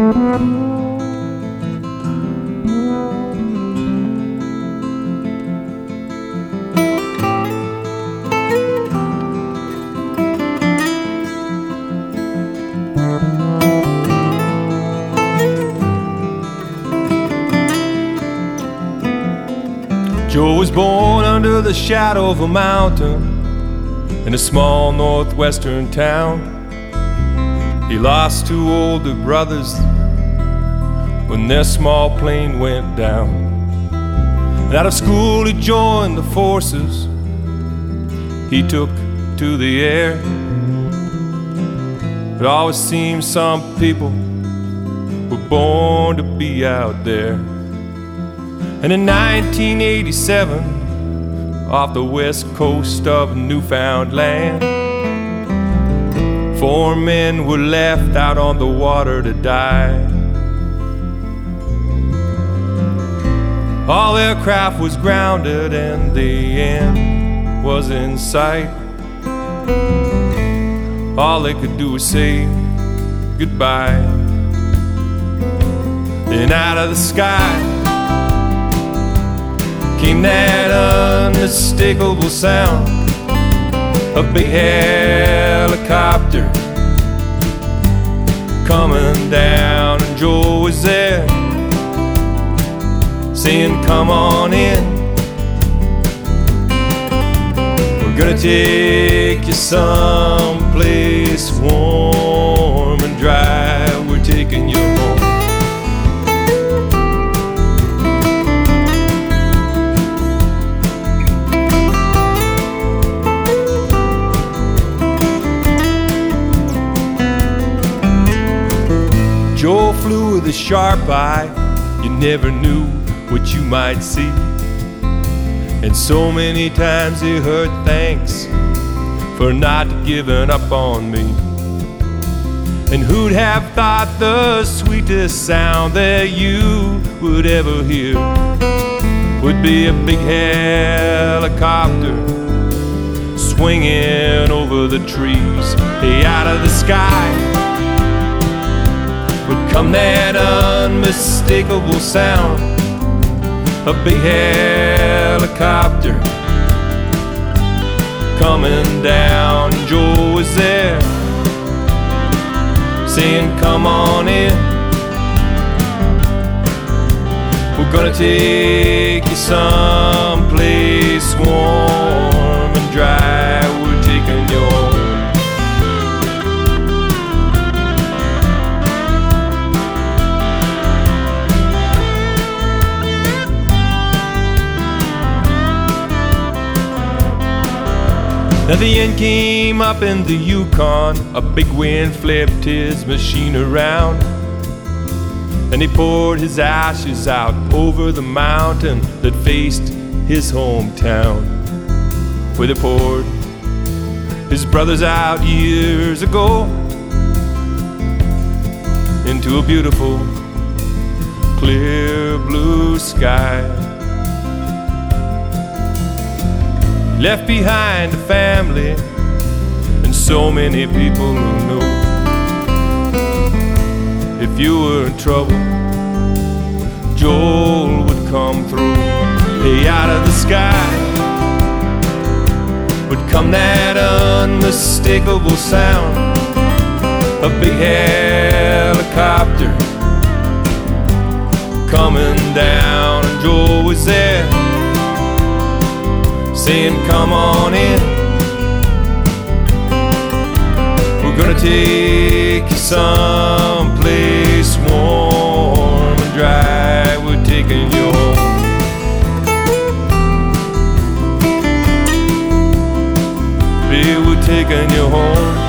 Joe was born under the shadow of a mountain in a small northwestern town. He lost two older brothers when their small plane went down. And out of school he joined the forces. He took to the air. It always seems some people were born to be out there. And in 1987, off the west coast of Newfoundland, 4 men were left out on the water to die. All their craft was grounded and the end was in sight. All they could do was say goodbye. Then out of the sky came that unmistakable sound, a big helicopter coming down, and Joe was there saying, "Come on in, we're gonna take you someplace warm and dry. We're taking you home." Joe flew with a sharp eye. You never knew what you might see. And so many times he heard thanks for not giving up on me. And who'd have thought the sweetest sound that you would ever hear would be a big helicopter swinging over the trees. Hey, out of the sky would come that unmistakable sound, a big helicopter coming down. Joe was there saying, "Come on in, we're gonna take you someplace warm and dry. We're taking you home." Now the end came up in the Yukon. A big wind flipped his machine around, and he poured his ashes out over the mountain that faced his hometown, where they poured his brothers out years ago into a beautiful, clear blue sky. Left behind a family and so many people who knew if you were in trouble, Joel would come through. Hey, out of the sky would come that unmistakable sound, a big helicopter coming down, and Joel was there saying, "Come on in, we're gonna take you someplace warm and dry. We're taking you home." Baby, we're taking you home.